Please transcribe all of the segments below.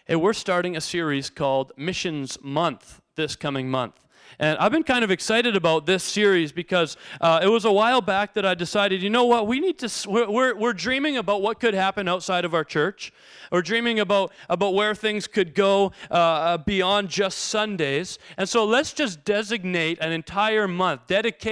Hey, we're starting a series called Missions Month this coming month. And I've been kind of excited about this series because it was a while back that I decided, you know what, we need to, we're dreaming about what could happen outside of our church. We're dreaming about where things could go beyond just Sundays. And so let's just dedicate an entire month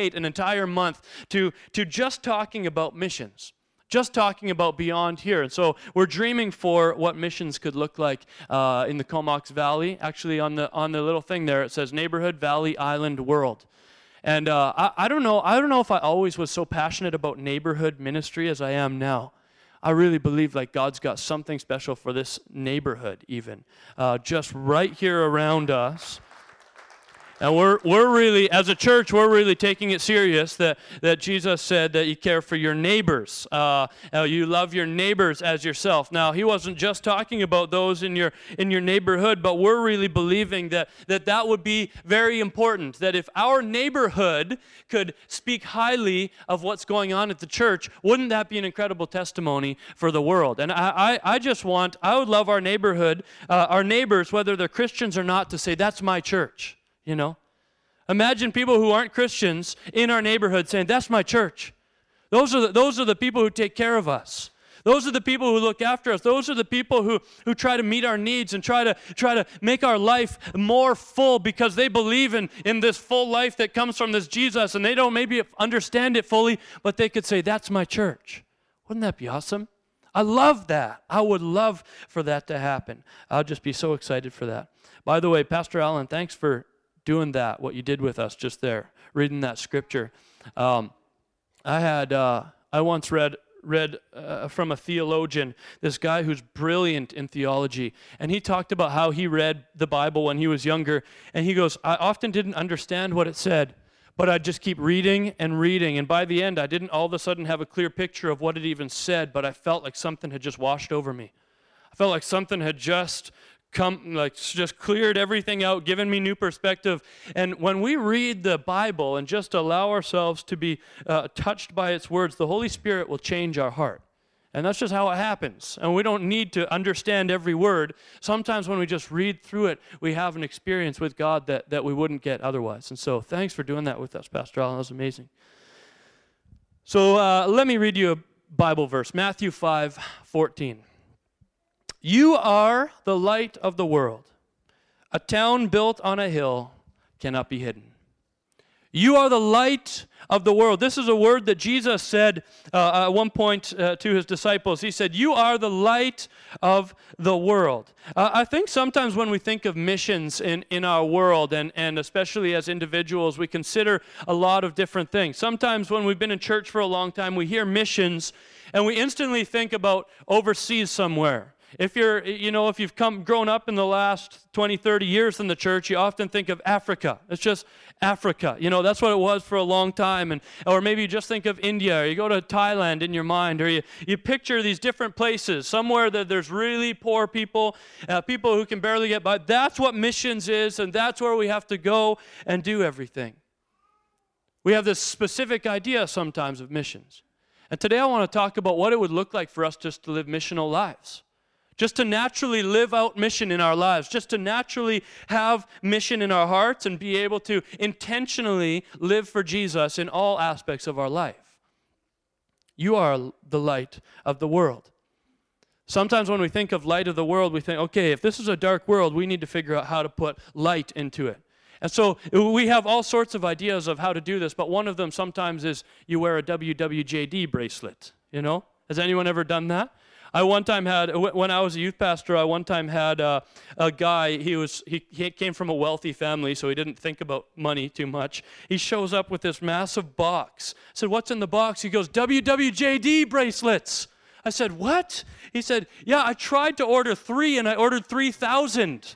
to just talking about missions. Just talking about beyond here. And so we're dreaming for what missions could look like in the Comox Valley. Actually, on the little thing there, it says Neighborhood, Valley, Island, World. And I don't know if I always was so passionate about neighborhood ministry as I am now. I really believe like God's got something special for this neighborhood even. Just right here around us. And we're really, as a church, we're really taking it serious that Jesus said that you care for your neighbors. You love your neighbors as yourself. Now, he wasn't just talking about those in your neighborhood, but we're really believing that would be very important. That if our neighborhood could speak highly of what's going on at the church, wouldn't that be an incredible testimony for the world? And I would love our neighborhood, our neighbors, whether they're Christians or not, to say, that's my church. You know, imagine people who aren't Christians in our neighborhood saying, that's my church. Those are the people who take care of us. Those are the people who look after us. Those are the people who try to meet our needs and try to make our life more full because they believe in this full life that comes from this Jesus, and they don't maybe understand it fully, but they could say, that's my church. Wouldn't that be awesome? I love that. I would love for that to happen. I'll just be so excited for that. By the way, Pastor Allen, thanks for doing that, what you did with us just there, reading that scripture. I once read from a theologian, this guy who's brilliant in theology, and he talked about how he read the Bible when he was younger, and he goes, I often didn't understand what it said, but I'd just keep reading, and by the end, I didn't all of a sudden have a clear picture of what it even said, but I felt like something had just washed over me. I felt like something had just cleared everything out, given me new perspective. And when we read the Bible and just allow ourselves to be touched by its words, the Holy Spirit will change our heart. And that's just how it happens. And we don't need to understand every word. Sometimes when we just read through it, we have an experience with God that we wouldn't get otherwise. And so thanks for doing that with us, Pastor Allen. That was amazing. So let me read you a Bible verse, Matthew 5:14. You are the light of the world. A town built on a hill cannot be hidden. You are the light of the world. This is a word that Jesus said at one point to his disciples. He said, you are the light of the world. I think sometimes when we think of missions in our world, and especially as individuals, we consider a lot of different things. Sometimes when we've been in church for a long time, we hear missions, and we instantly think about overseas somewhere. If you've grown up in the last 20, 30 years in the church, you often think of Africa. It's just Africa. That's what it was for a long time. Or maybe you just think of India, or you go to Thailand in your mind, or you picture these different places, somewhere that there's really poor people, people who can barely get by. That's what missions is, and that's where we have to go and do everything. We have this specific idea sometimes of missions. And today I want to talk about what it would look like for us just to live missional lives. Just to naturally live out mission in our lives, just to naturally have mission in our hearts and be able to intentionally live for Jesus in all aspects of our life. You are the light of the world. Sometimes when we think of light of the world, we think, okay, if this is a dark world, we need to figure out how to put light into it. And so we have all sorts of ideas of how to do this, but one of them sometimes is you wear a WWJD bracelet, Has anyone ever done that? I one time had, when I was a youth pastor, a guy, he came from a wealthy family, so he didn't think about money too much. He shows up with this massive box. I said, what's in the box? He goes, WWJD bracelets. I said, what? He said, yeah, I tried to order 3 and I ordered 3,000.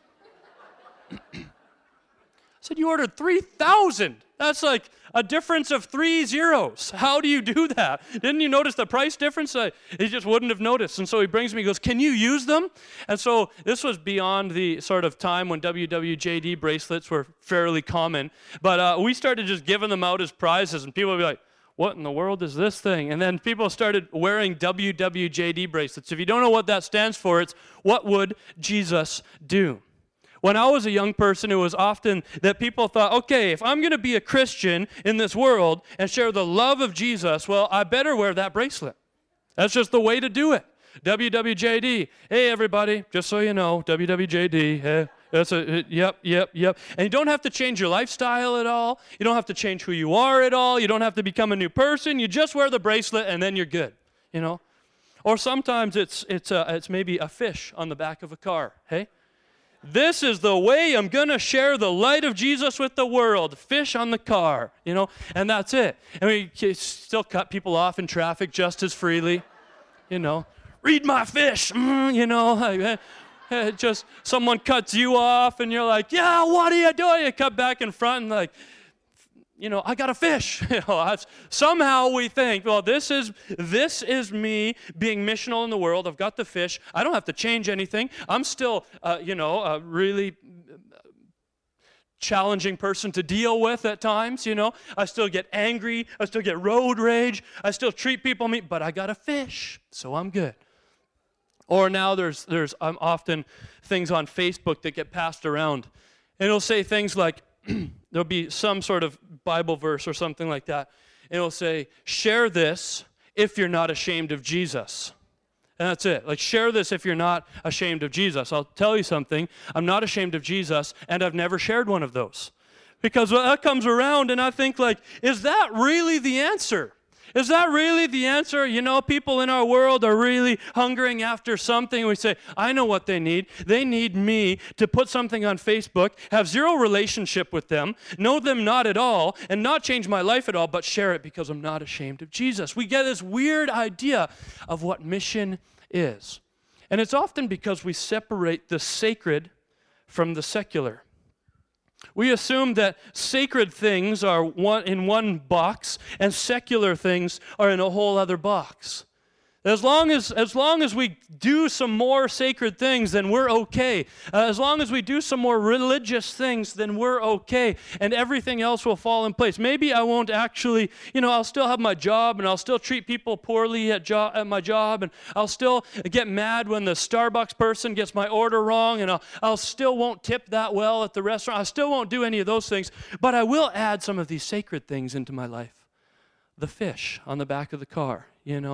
I said, you ordered 3,000? That's like a difference of 3 zeros. How do you do that? Didn't you notice the price difference? He just wouldn't have noticed. And so he brings me, he goes, can you use them? And so this was beyond the sort of time when WWJD bracelets were fairly common. But we started just giving them out as prizes, and people would be like, what in the world is this thing? And then people started wearing WWJD bracelets. If you don't know what that stands for, it's what would Jesus do? When I was a young person, it was often that people thought, okay, if I'm going to be a Christian in this world and share the love of Jesus, well, I better wear that bracelet. That's just the way to do it. WWJD. Hey, everybody, just so you know, WWJD. Hey, yep. And you don't have to change your lifestyle at all. You don't have to change who you are at all. You don't have to become a new person. You just wear the bracelet, and then you're good, you know. Or sometimes it's maybe a fish on the back of a car, hey? This is the way I'm going to share the light of Jesus with the world. Fish on the car, you know, and that's it. And we still cut people off in traffic just as freely, you know. Read my fish, you know. Just someone cuts you off and you're like, yeah, what are you doing? You cut back in front and like, you know, I got a fish. You know, somehow we think, well, this is me being missional in the world. I've got the fish. I don't have to change anything. I'm still, a really challenging person to deal with at times, you know. I still get angry. I still get road rage. I still treat people mean, but I got a fish, so I'm good. Or now there's often things on Facebook that get passed around. And it'll say things like, there'll be some sort of Bible verse or something like that. And it'll say, share this if you're not ashamed of Jesus. And that's it. Like, share this if you're not ashamed of Jesus. I'll tell you something. I'm not ashamed of Jesus, and I've never shared one of those. Because that comes around, and I think, like, is that really the answer? Is that really the answer? You know, people in our world are really hungering after something. We say, I know what they need. They need me to put something on Facebook, have zero relationship with them, know them not at all, and not change my life at all, but share it because I'm not ashamed of Jesus. We get this weird idea of what mission is. And it's often because we separate the sacred from the secular. We assume that sacred things are in one box and secular things are in a whole other box. As long as we do some more sacred things, then we're okay. As long as we do some more religious things, then we're okay. And everything else will fall in place. Maybe I won't actually, I'll still have my job and I'll still treat people poorly at my job. And I'll still get mad when the Starbucks person gets my order wrong. And I'll still won't tip that well at the restaurant. I still won't do any of those things. But I will add some of these sacred things into my life. The fish on the back of the car,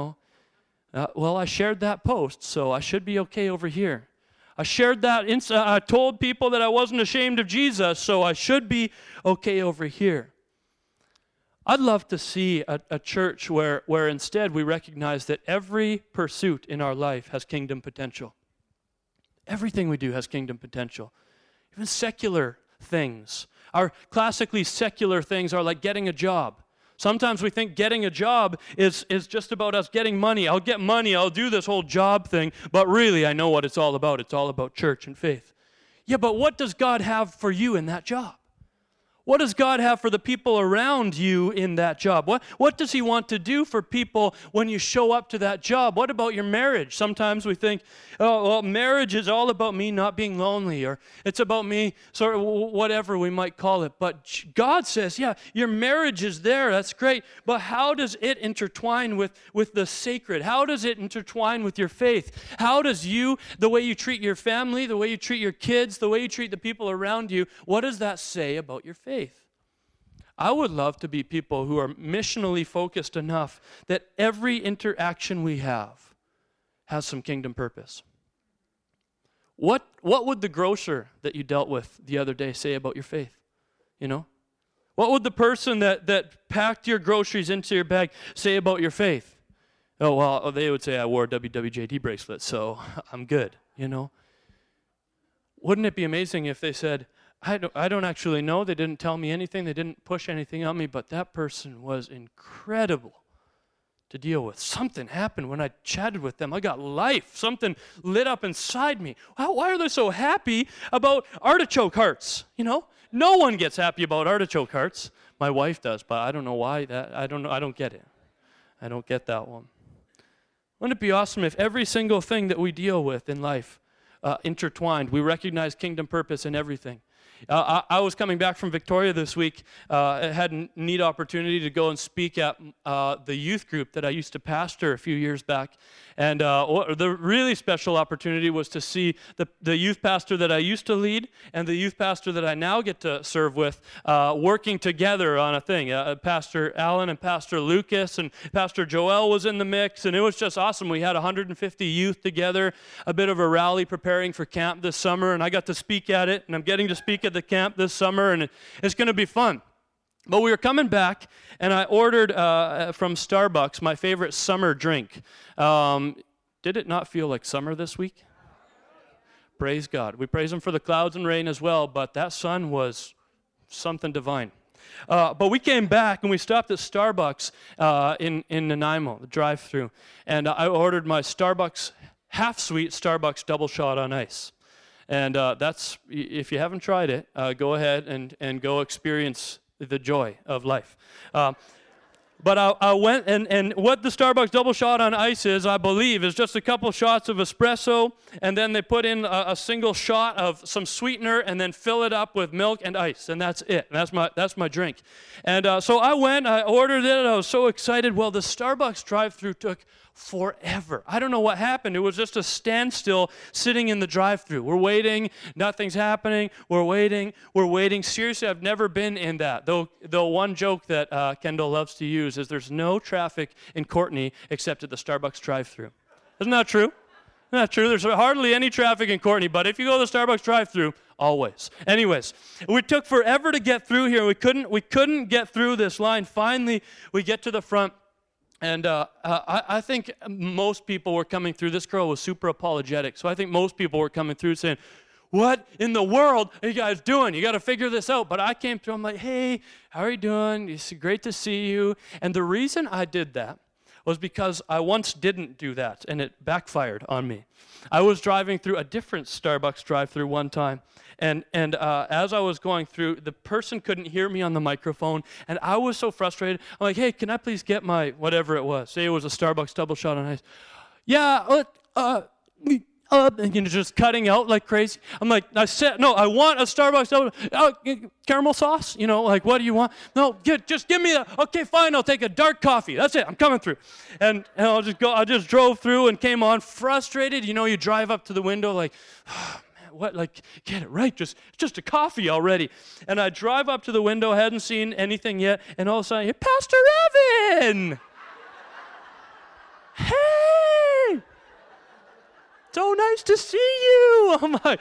well, I shared that post, so I should be okay over here. I shared that, I told people that I wasn't ashamed of Jesus, so I should be okay over here. I'd love to see a church where instead we recognize that every pursuit in our life has kingdom potential. Everything we do has kingdom potential. Even secular things. Our classically secular things are like getting a job. Sometimes we think getting a job is just about us getting money. I'll get money, I'll do this whole job thing, but really I know what it's all about. It's all about church and faith. Yeah, but what does God have for you in that job? What does God have for the people around you in that job? What does He want to do for people when you show up to that job? What about your marriage? Sometimes we think, oh, well, marriage is all about me not being lonely, or it's about me, sort of whatever we might call it. But God says, yeah, your marriage is there. That's great. But how does it intertwine with the sacred? How does it intertwine with your faith? How does the way you treat your family, the way you treat your kids, the way you treat the people around you, what does that say about your faith? I would love to be people who are missionally focused enough that every interaction we have has some kingdom purpose. What would the grocer that you dealt with the other day say about your faith? What would the person that packed your groceries into your bag say about your faith? Oh, well, they would say I wore a WWJD bracelet, so I'm good, Wouldn't it be amazing if they said, I don't actually know. They didn't tell me anything. They didn't push anything on me, but that person was incredible to deal with. Something happened when I chatted with them. I got life. Something lit up inside me. Why are they so happy about artichoke hearts? No one gets happy about artichoke hearts. My wife does, but I don't know why. I don't know. I don't get it. I don't get that one. Wouldn't it be awesome if every single thing that we deal with in life intertwined? We recognize kingdom purpose in everything. I was coming back from Victoria this week. I had a neat opportunity to go and speak at the youth group that I used to pastor a few years back. And the really special opportunity was to see the youth pastor that I used to lead and the youth pastor that I now get to serve with working together on a thing. Pastor Alan and Pastor Lucas and Pastor Joel was in the mix, and it was just awesome. We had 150 youth together, a bit of a rally preparing for camp this summer, and I got to speak at it, and I'm getting to speak at the camp this summer, and it's going to be fun. But we were coming back, and I ordered from Starbucks my favorite summer drink. Did it not feel like summer this week? Praise God. We praise Him for the clouds and rain as well, but that sun was something divine. But we came back, and we stopped at Starbucks in Nanaimo, the drive-thru, and I ordered my Starbucks half-sweet Starbucks double shot on ice. And that's, if you haven't tried it, go ahead and go experience the joy of life. But I went, and what the Starbucks double shot on ice is, I believe, is just a couple shots of espresso, and then they put in a single shot of some sweetener, and then fill it up with milk and ice, and that's it. That's my drink. And so I went, I ordered it, and I was so excited. Well, the Starbucks drive-thru took forever. I don't know what happened. It was just a standstill sitting in the drive-thru. We're waiting. Nothing's happening. We're waiting. Seriously, I've never been in that. Though one joke that Kendall loves to use is there's no traffic in Courtenay except at the Starbucks drive-thru. Isn't that true? Isn't that true? There's hardly any traffic in Courtenay, but if you go to the Starbucks drive-thru, always. Anyways, we took forever to get through here. We couldn't get through this line. Finally, we get to the front. And I think most people were coming through. This girl was super apologetic. So I think most people were coming through saying, what in the world are you guys doing? You got to figure this out. But I came through. I'm like, hey, how are you doing? It's great to see you. And the reason I did that was because I once didn't do that, and it backfired on me. I was driving through a different Starbucks drive-thru one time, and as I was going through, the person couldn't hear me on the microphone, and I was so frustrated. I'm like, hey, can I please get my whatever it was? Say it was a Starbucks double shot on ice. Yeah, and just cutting out like crazy. I'm like, I want a Starbucks double, caramel sauce. Like, what do you want? No, just give me okay, fine, I'll take a dark coffee. That's it, I'm coming through. And I'll just go. I just drove through and came on frustrated. You drive up to the window like, oh, man, what? Like, get it right. Just a coffee already. And I drive up to the window, hadn't seen anything yet, and all of a sudden, Pastor Evan. Hey. So nice to see you. I'm like,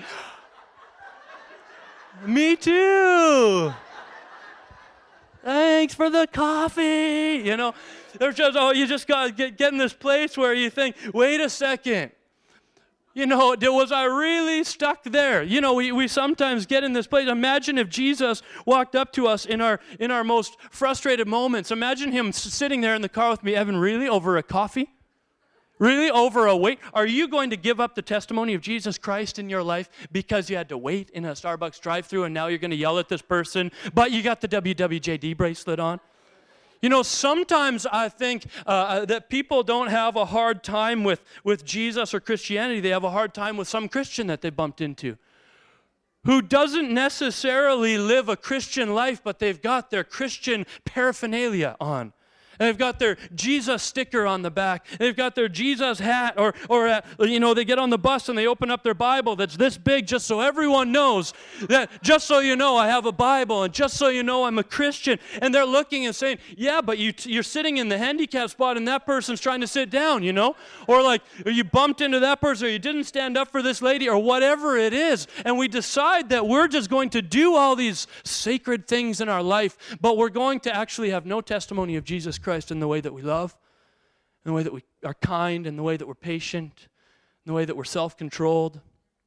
me too. Thanks for the coffee. There's just, you just got to get in this place where you think, wait a second. Was I really stuck there? We sometimes get in this place. Imagine if Jesus walked up to us in our most frustrated moments. Imagine him sitting there in the car with me, Evan, really, over a coffee? Really? Over a wait? Are you going to give up the testimony of Jesus Christ in your life because you had to wait in a Starbucks drive-thru and now you're going to yell at this person, but you got the WWJD bracelet on? Sometimes I think that people don't have a hard time with Jesus or Christianity. They have a hard time with some Christian that they bumped into who doesn't necessarily live a Christian life, but they've got their Christian paraphernalia on. And they've got their Jesus sticker on the back. They've got their Jesus hat, or they get on the bus and they open up their Bible that's this big just so everyone knows that, just so you know, I have a Bible, and just so you know, I'm a Christian. And they're looking and saying, yeah, but you're sitting in the handicap spot and that person's trying to sit down, Or like, or you bumped into that person, or you didn't stand up for this lady, or whatever it is. And we decide that we're just going to do all these sacred things in our life, but we're going to actually have no testimony of Jesus Christ in the way that we love, in the way that we are kind, in the way that we're patient, in the way that we're self-controlled.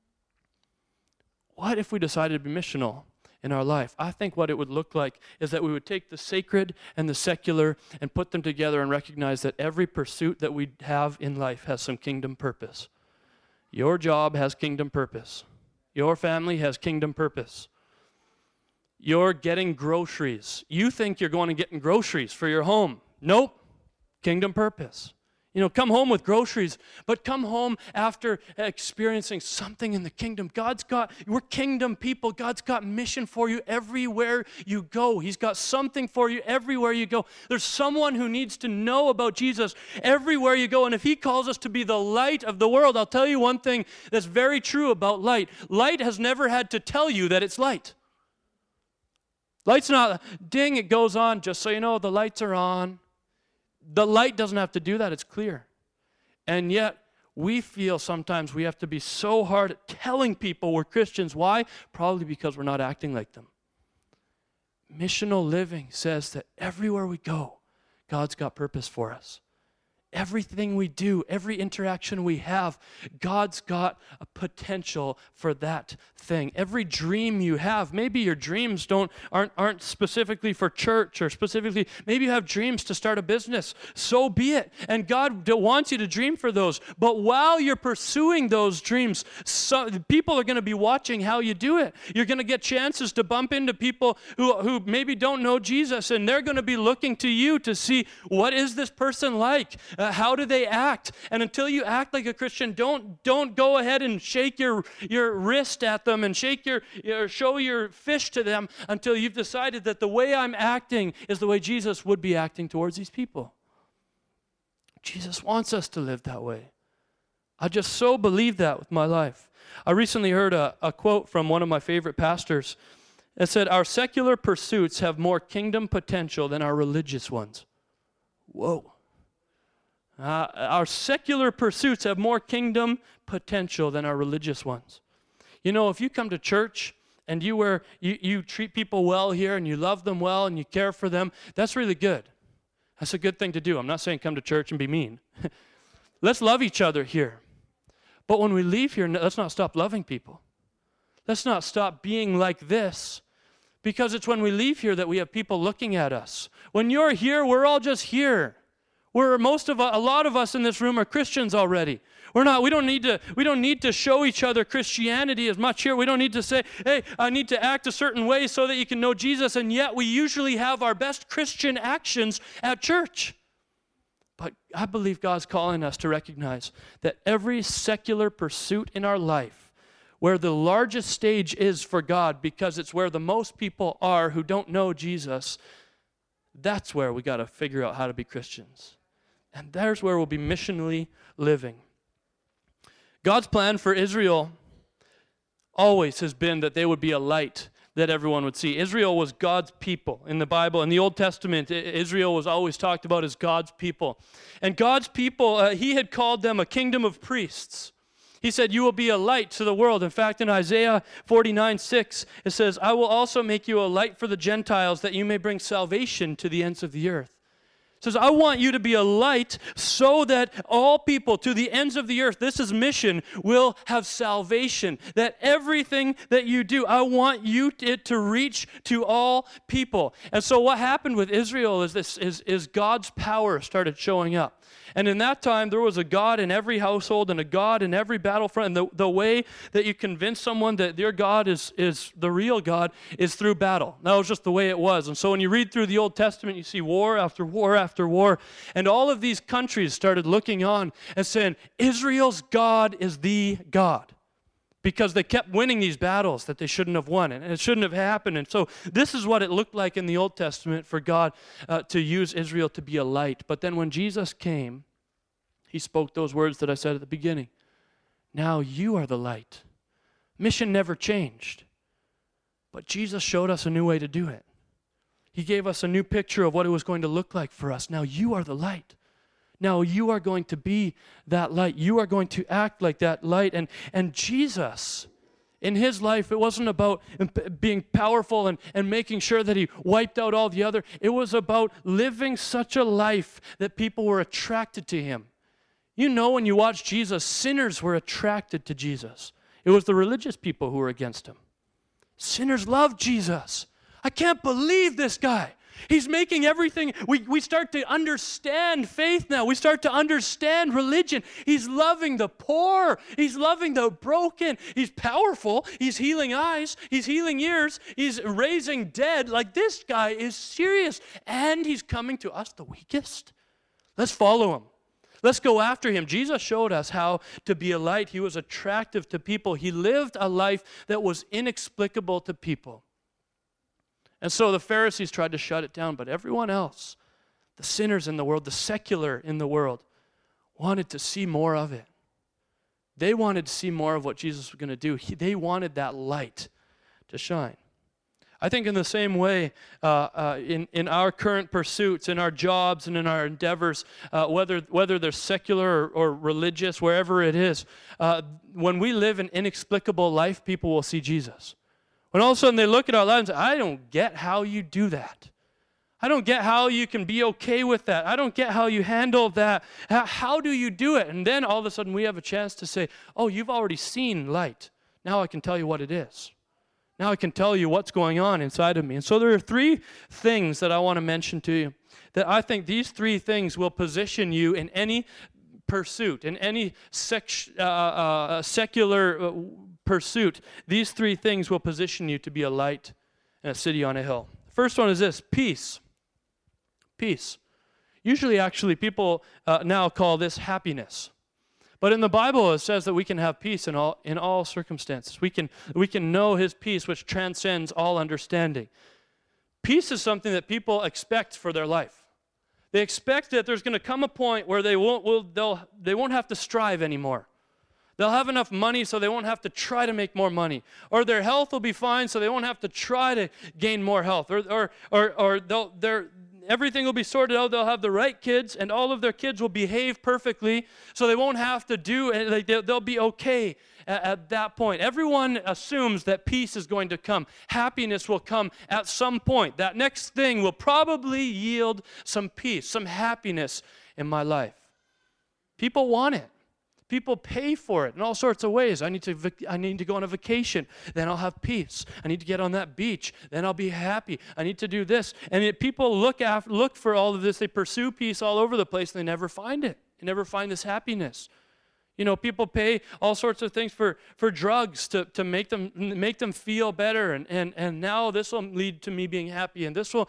What if we decided to be missional in our life? I think what it would look like is that we would take the sacred and the secular and put them together and recognize that every pursuit that we have in life has some kingdom purpose. Your job has kingdom purpose. Your family has kingdom purpose. You're getting groceries. You think you're going to get groceries for your home. Nope. Kingdom purpose. Come home with groceries, but come home after experiencing something in the kingdom. We're kingdom people. God's got mission for you everywhere you go. He's got something for you everywhere you go. There's someone who needs to know about Jesus everywhere you go. And if he calls us to be the light of the world, I'll tell you one thing that's very true about light. Light has never had to tell you that it's light. Light's not, ding, it goes on, just so you know, the lights are on. The light doesn't have to do that. It's clear. And yet, we feel sometimes we have to be so hard at telling people we're Christians. Why? Probably because we're not acting like them. Missional living says that everywhere we go, God's got purpose for us. Everything we do, every interaction we have, God's got a potential for that thing. Every dream you have, maybe your dreams aren't specifically for church or specifically, maybe you have dreams to start a business. So be it. And God wants you to dream for those. But while you're pursuing those dreams, people are going to be watching how you do it. You're going to get chances to bump into people who maybe don't know Jesus, and they're going to be looking to you to see, what is this person like? How do they act? And until you act like a Christian, don't go ahead and shake your wrist at them and show your fish to them until you've decided that the way I'm acting is the way Jesus would be acting towards these people. Jesus wants us to live that way. I just so believe that with my life. I recently heard a quote from one of my favorite pastors. It said, "Our secular pursuits have more kingdom potential than our religious ones." Whoa. Our secular pursuits have more kingdom potential than our religious ones. If you come to church and you treat people well here and you love them well and you care for them, that's really good. That's a good thing to do. I'm not saying come to church and be mean. Let's love each other here. But when we leave here, let's not stop loving people. Let's not stop being like this, because it's when we leave here that we have people looking at us. When you're here, we're all just here. A lot of us in this room are Christians already. We don't need to show each other Christianity as much here. We don't need to say, hey, I need to act a certain way so that you can know Jesus, and yet we usually have our best Christian actions at church. But I believe God's calling us to recognize that every secular pursuit in our life, where the largest stage is for God, because it's where the most people are who don't know Jesus, that's where we got to figure out how to be Christians. And there's where we'll be missionally living. God's plan for Israel always has been that they would be a light that everyone would see. Israel was God's people in the Bible. In the Old Testament, Israel was always talked about as God's people. And God's people, he had called them a kingdom of priests. He said, you will be a light to the world. In fact, in Isaiah 49:6, it says, I will also make you a light for the Gentiles, that you may bring salvation to the ends of the earth. It says, I want you to be a light so that all people to the ends of the earth, this is mission, will have salvation. That everything that you do, I want it to reach to all people. And so what happened with Israel is God's power started showing up. And in that time, there was a God in every household and a God in every battlefront. And the way that you convince someone that their God is the real God is through battle. That was just the way it was. And so when you read through the Old Testament, you see war after war after war. And all of these countries started looking on and saying, Israel's God is the God. Because they kept winning these battles that they shouldn't have won, and it shouldn't have happened. And so this is what it looked like in the Old Testament for God to use Israel to be a light. But then when Jesus came, he spoke those words that I said at the beginning. Now you are the light. Mission never changed, but Jesus showed us a new way to do it. He gave us a new picture of what it was going to look like for us. Now you are the light. Now you are going to be that light. You are going to act like that light. And Jesus, in his life, it wasn't about being powerful and making sure that he wiped out all the other. It was about living such a life that people were attracted to him. You know, when you watch Jesus, sinners were attracted to Jesus. It was the religious people who were against him. Sinners love Jesus. I can't believe this guy. He's making everything, we start to understand faith now. We start to understand religion. He's loving the poor. He's loving the broken. He's powerful. He's healing eyes. He's healing ears. He's raising dead. Like, this guy is serious. And he's coming to us, the weakest. Let's follow him. Let's go after him. Jesus showed us how to be a light. He was attractive to people. He lived a life that was inexplicable to people. And so the Pharisees tried to shut it down, but everyone else, the sinners in the world, the secular in the world, wanted to see more of it. They wanted to see more of what Jesus was going to do. They wanted that light to shine. I think in the same way, in our current pursuits, in our jobs and in our endeavors, whether they're secular or religious, wherever it is, when we live an inexplicable life, people will see Jesus. When all of a sudden they look at our lives and say, I don't get how you do that. I don't get how you can be okay with that. I don't get how you handle that. How do you do it? And then all of a sudden we have a chance to say, oh, you've already seen light. Now I can tell you what it is. Now I can tell you what's going on inside of me. And so there are three things that I want to mention to you, that I think these three things will position you in any pursuit, in any secular pursuit. These three things will position you to be a light in a city on a hill. The first one is this: peace. Peace. Usually, actually, people now call this happiness. But in the Bible, it says that we can have peace in all circumstances. We can know His peace, which transcends all understanding. Peace is something that people expect for their life. They expect that there's going to come a point where they won't have to strive anymore. They'll have enough money so they won't have to try to make more money. Or their health will be fine so they won't have to try to gain more health. Or everything will be sorted out. They'll have the right kids, and all of their kids will behave perfectly, so they won't have to do it. They'll be okay at that point. Everyone assumes that peace is going to come. Happiness will come at some point. That next thing will probably yield some peace, some happiness in my life. People want it. People pay for it in all sorts of ways. I need to go on a vacation, then I'll have peace. I need to get on that beach, then I'll be happy. I need to do this. And people look for all of this. They pursue peace all over the place, and they never find it. They never find this happiness. You know, people pay all sorts of things for drugs to make them feel better, and now this will lead to me being happy, and this will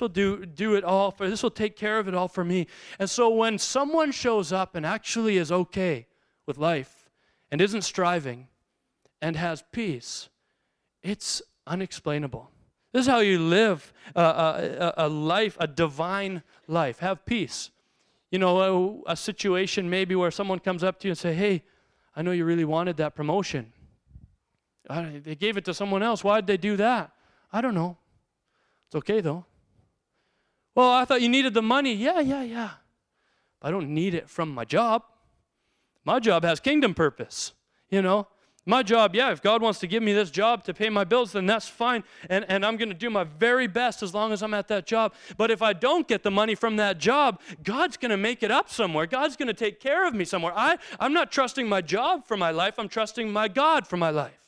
do it all for. This will take care of it all for me. And so when someone shows up and actually is okay with life and isn't striving and has peace, it's unexplainable. This is how you live a life, a divine life. Have peace. You know, a situation maybe where someone comes up to you and say, hey, I know you really wanted that promotion. They gave it to someone else. Why did they do that? I don't know. It's okay though. Well, I thought you needed the money. Yeah. But I don't need it from my job. My job has kingdom purpose, you know. My job, if God wants to give me this job to pay my bills, then that's fine, and I'm going to do my very best as long as I'm at that job. But if I don't get the money from that job, God's going to make it up somewhere. God's going to take care of me somewhere. I'm not trusting my job for my life. I'm trusting my God for my life.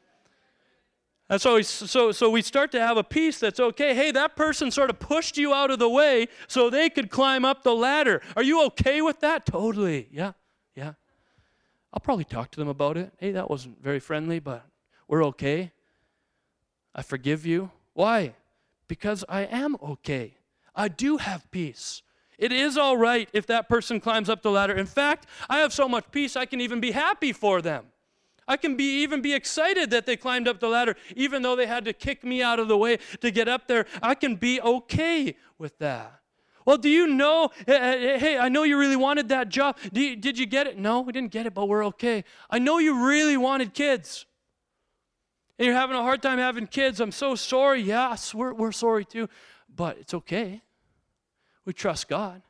And so we start to have a peace that's okay. Hey, that person sort of pushed you out of the way so they could climb up the ladder. Are you okay with that? Totally, yeah. I'll probably talk to them about it. Hey, that wasn't very friendly, but we're okay. I forgive you. Why? Because I am okay. I do have peace. It is all right if that person climbs up the ladder. In fact, I have so much peace I can even be happy for them. I can even be excited that they climbed up the ladder, even though they had to kick me out of the way to get up there. I can be okay with that. Well, do you know, hey, I know you really wanted that job. Did you get it? No, we didn't get it, but we're okay. I know you really wanted kids. And you're having a hard time having kids. I'm so sorry. Yes, we're sorry too. But it's okay. We trust God.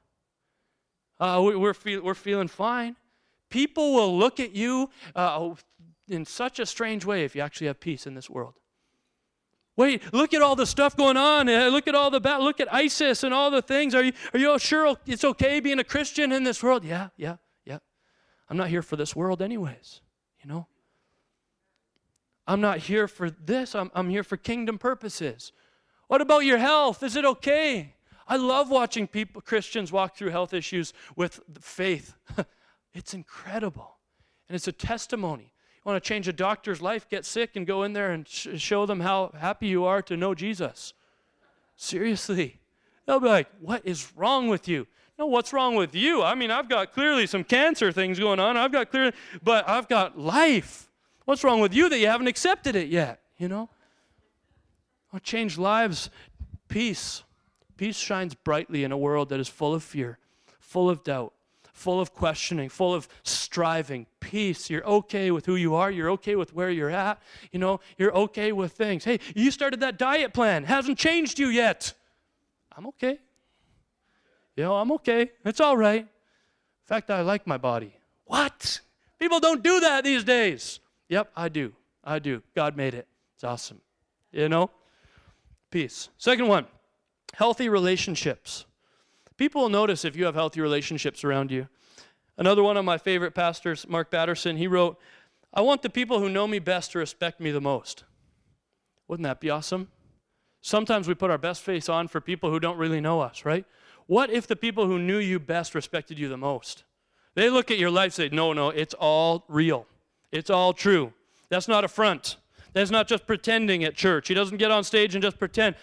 We're feeling fine. People will look at you in such a strange way if you actually have peace in this world. Wait, look at all the stuff going on. Look at all look at ISIS and all the things. Are you sure it's okay being a Christian in this world? Yeah. I'm not here for this world anyways, you know. I'm not here for this. I'm here for kingdom purposes. What about your health? Is it okay? I love watching Christians walk through health issues with faith. It's incredible. And it's a testimony. You want to change a doctor's life, get sick, and go in there and show them how happy you are to know Jesus. Seriously. They'll be like, what is wrong with you? what's wrong with you? I mean, I've got clearly some cancer things going on. But I've got life. What's wrong with you that you haven't accepted it yet? What changed lives? Peace. Peace shines brightly in a world that is full of fear, full of doubt, full of questioning, full of striving. Peace. You're okay with who you are. You're okay with where you're at. You're okay with things. Hey, you started that diet plan. Hasn't changed you yet. I'm okay. I'm okay. It's all right. In fact, I like my body. What? People don't do that these days. Yep, I do. God made it. It's awesome. Peace. Second one, healthy relationships. People will notice if you have healthy relationships around you. Another one of my favorite pastors, Mark Batterson, he wrote, I want the people who know me best to respect me the most. Wouldn't that be awesome? Sometimes we put our best face on for people who don't really know us, right? What if the people who knew you best respected you the most? They look at your life and say, no, it's all real. It's all true. That's not a front. That's not just pretending at church. He doesn't get on stage and just pretend.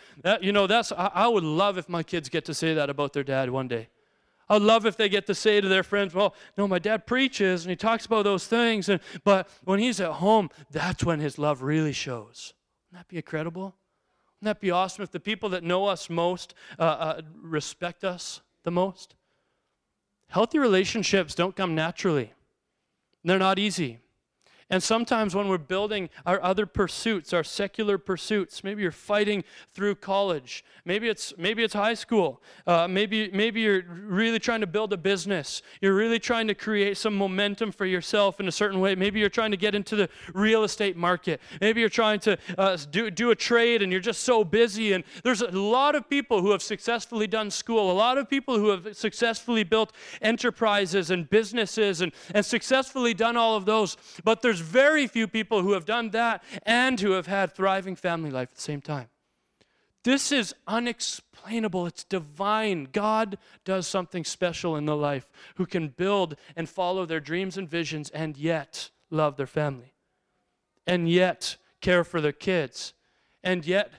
I would love if my kids get to say that about their dad one day. I'd love if they get to say to their friends, well, no, my dad preaches and he talks about those things, but when he's at home, that's when his love really shows. Wouldn't that be incredible? Wouldn't that be awesome if the people that know us most respect us the most? Healthy relationships don't come naturally. They're not easy. And sometimes when we're building our other pursuits, our secular pursuits, maybe you're fighting through college, maybe it's high school, maybe you're really trying to build a business, you're really trying to create some momentum for yourself in a certain way, maybe you're trying to get into the real estate market, maybe you're trying to do a trade and you're just so busy, and there's a lot of people who have successfully done school, a lot of people who have successfully built enterprises and businesses and successfully done all of those, but there's very few people who have done that and who have had thriving family life at the same time. This is unexplainable. It's divine. God does something special in the life who can build and follow their dreams and visions and yet love their family and yet care for their kids and yet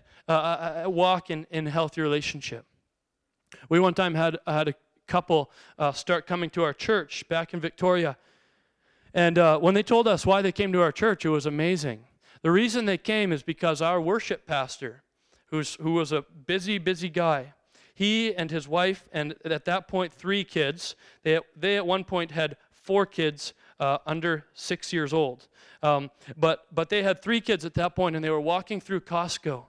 walk in healthy relationship. We one time had a couple start coming to our church back in Victoria. And when they told us why they came to our church, it was amazing. The reason they came is because our worship pastor, who was a busy guy, he and his wife, and at that point 3 kids, they at one point had 4 kids under 6 years old. But they had 3 kids at that point, and they were walking through Costco.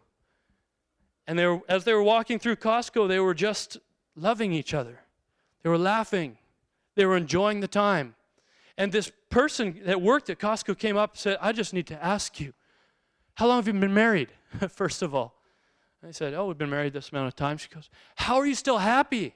And as they were walking through Costco, they were just loving each other. They were laughing. They were enjoying the time. And this person that worked at Costco came up and said, I just need to ask you, how long have you been married, first of all? And I said, we've been married this amount of time. She goes, how are you still happy?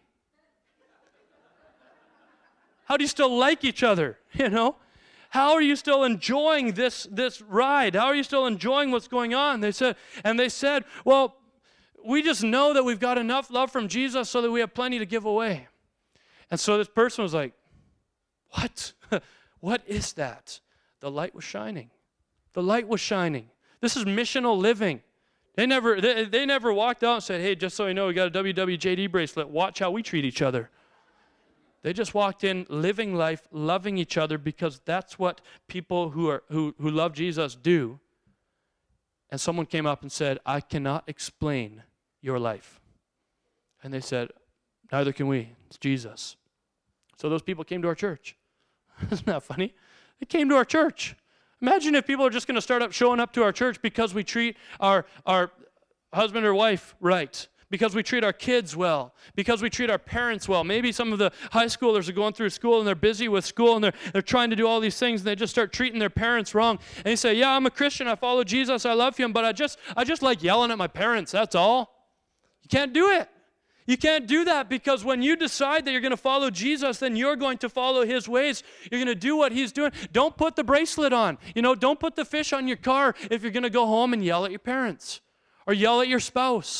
How do you still like each other, How are you still enjoying this ride? How are you still enjoying what's going on? They said, well, we just know that we've got enough love from Jesus so that we have plenty to give away. And so this person was like, what? What is that? The light was shining. The light was shining. This is missional living. They never walked out and said, hey, just so you know, we got a WWJD bracelet. Watch how we treat each other. They just walked in, living life, loving each other, because that's what people who love Jesus do. And someone came up and said, I cannot explain your life. And they said, neither can we. It's Jesus. So those people came to our church. Isn't that funny? They came to our church. Imagine if people are just going to start showing up to our church because we treat our husband or wife right, because we treat our kids well, because we treat our parents well. Maybe some of the high schoolers are going through school and they're busy with school and they're trying to do all these things and they just start treating their parents wrong. And they say, yeah, I'm a Christian, I follow Jesus, I love him, but I just like yelling at my parents, that's all. You can't do it. You can't do that, because when you decide that you're going to follow Jesus, then you're going to follow his ways. You're going to do what he's doing. Don't put the bracelet on. Don't put the fish on your car if you're going to go home and yell at your parents or yell at your spouse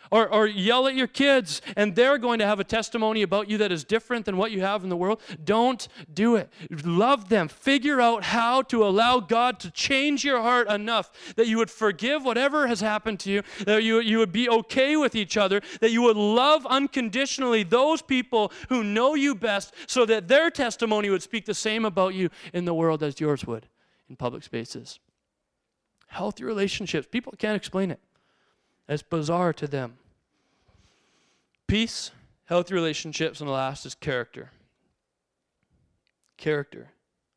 Or yell at your kids, and they're going to have a testimony about you that is different than what you have in the world. Don't do it. Love them. Figure out how to allow God to change your heart enough that you would forgive whatever has happened to you, that you would be okay with each other, that you would love unconditionally those people who know you best, so that their testimony would speak the same about you in the world as yours would in public spaces. Healthy relationships. People can't explain it. It's bizarre to them. Peace, healthy relationships, and the last is character. Character.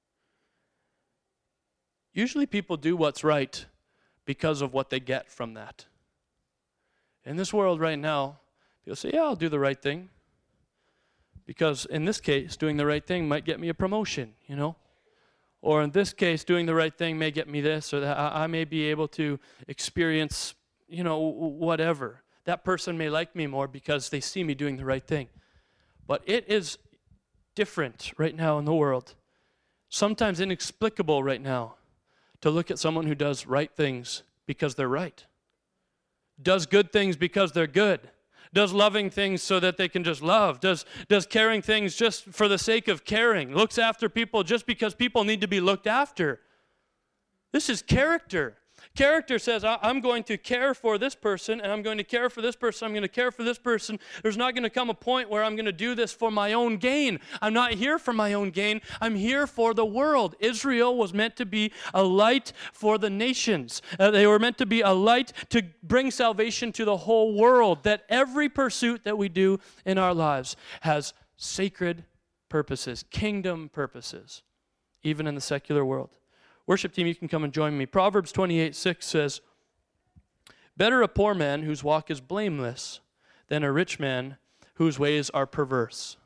Usually people do what's right because of what they get from that. In this world right now, people say, yeah, I'll do the right thing. Because in this case, doing the right thing might get me a promotion, Or in this case, doing the right thing may get me this, or that. I may be able to experience, whatever. That person may like me more because they see me doing the right thing. But it is different right now in the world, sometimes inexplicable right now, to look at someone who does right things because they're right, does good things because they're good, does loving things so that they can just love, does caring things just for the sake of caring, looks after people just because people need to be looked after. This is character. Character says, I'm going to care for this person, and I'm going to care for this person, I'm going to care for this person. There's not going to come a point where I'm going to do this for my own gain. I'm not here for my own gain. I'm here for the world. Israel was meant to be a light for the nations. They were meant to be a light to bring salvation to the whole world, that every pursuit that we do in our lives has sacred purposes, kingdom purposes, even in the secular world. Worship team, you can come and join me. Proverbs 28:6 says, better a poor man whose walk is blameless than a rich man whose ways are perverse.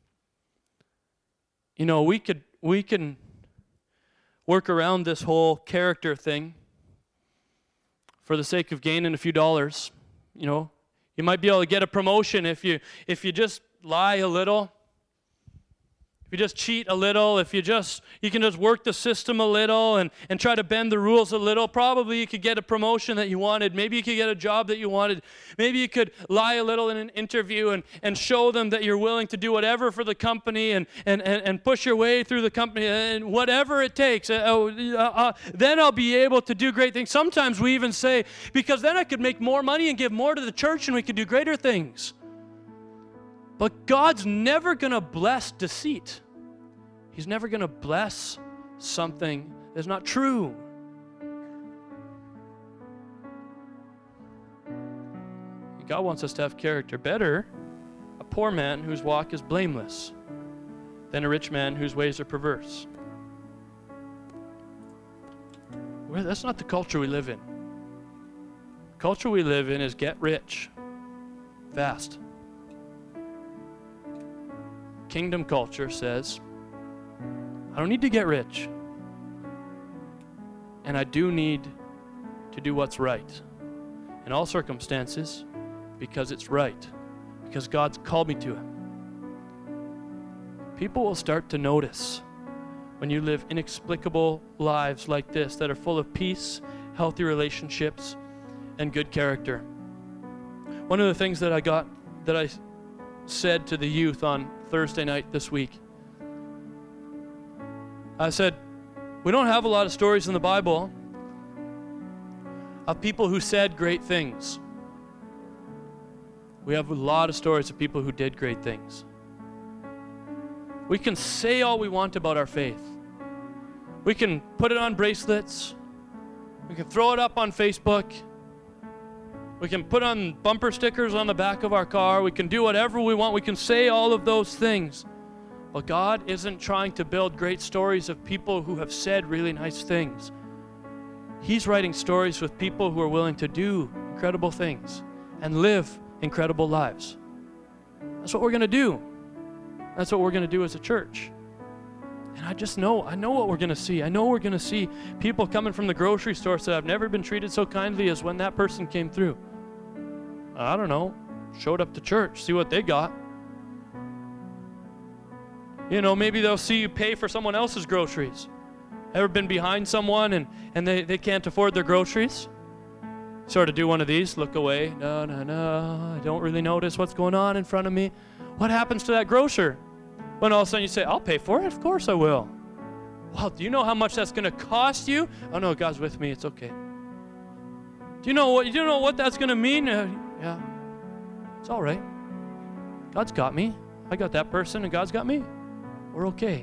We can work around this whole character thing for the sake of gaining a few dollars. You might be able to get a promotion if you just lie a little. If you just cheat a little, you can just work the system a little and try to bend the rules a little, probably you could get a promotion that you wanted. Maybe you could get a job that you wanted. Maybe you could lie a little in an interview and show them that you're willing to do whatever for the company and push your way through the company and whatever it takes. Then I'll be able to do great things. Sometimes we even say, because then I could make more money and give more to the church and we could do greater things. But God's never going to bless deceit. He's never going to bless something that's not true. God wants us to have character. Better a poor man whose walk is blameless than a rich man whose ways are perverse. That's not the culture we live in. The culture we live in is get rich fast. Kingdom culture says, I don't need to get rich. And I do need to do what's right in all circumstances because it's right, because God's called me to it. People will start to notice when you live inexplicable lives like this that are full of peace, healthy relationships, and good character. One of the things that I said to the youth on Thursday night this week, I said, we don't have a lot of stories in the Bible of people who said great things. We have a lot of stories of people who did great things. We can say all we want about our faith. We can put it on bracelets. We can throw it up on Facebook. We can put on bumper stickers on the back of our car. We can do whatever we want. We can say all of those things. But God isn't trying to build great stories of people who have said really nice things. He's writing stories with people who are willing to do incredible things and live incredible lives. That's what we're going to do. That's what we're going to do as a church. And I know what we're going to see. I know we're going to see people coming from the grocery store that have never been treated so kindly as when that person came through. I don't know, showed up to church, see what they got. Maybe they'll see you pay for someone else's groceries. Ever been behind someone and they can't afford their groceries? Sort of do one of these, look away. No, I don't really notice what's going on in front of me. What happens to that grocer? When all of a sudden you say, I'll pay for it. Of course I will. Well, do you know how much that's going to cost you? Oh no, God's with me. It's okay. Do you know what that's going to mean? Yeah. It's all right. God's got me. I got that person and God's got me. We're okay.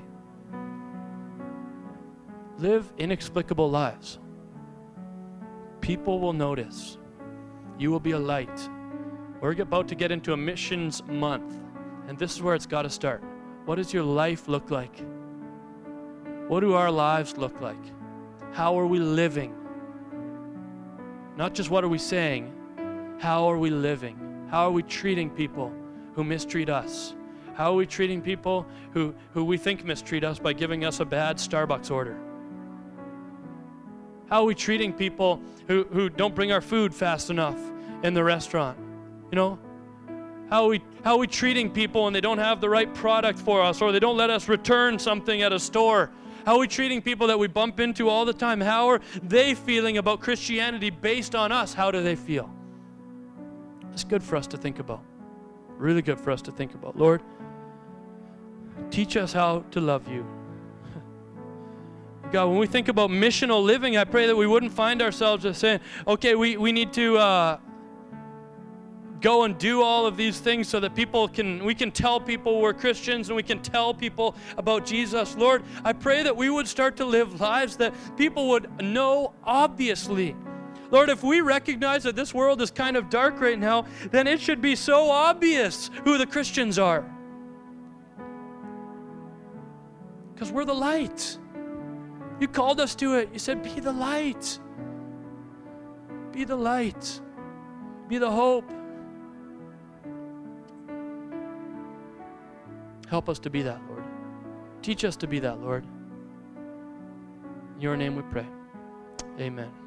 Live inexplicable lives. People will notice. You will be a light. We're about to get into a missions month, and this is where it's got to start. What does your life look like? What do our lives look like? How are we living? Not just what are we saying, how are we living? How are we treating people who mistreat us? How are we treating people who we think mistreat us by giving us a bad Starbucks order? How are we treating people who don't bring our food fast enough in the restaurant? You know? How are we treating people when they don't have the right product for us, or they don't let us return something at a store? How are we treating people that we bump into all the time? How are they feeling about Christianity based on us? How do they feel? It's good for us to think about. Really good for us to think about. Lord, teach us how to love you. God, when we think about missional living, I pray that we wouldn't find ourselves just saying, okay, we need to go and do all of these things so that we can tell people we're Christians and we can tell people about Jesus. Lord, I pray that we would start to live lives that people would know obviously. Lord, if we recognize that this world is kind of dark right now, then it should be so obvious who the Christians are. Because we're the light. You called us to it. You said, be the light. Be the light. Be the hope. Help us to be that, Lord. Teach us to be that, Lord. In your name we pray. Amen.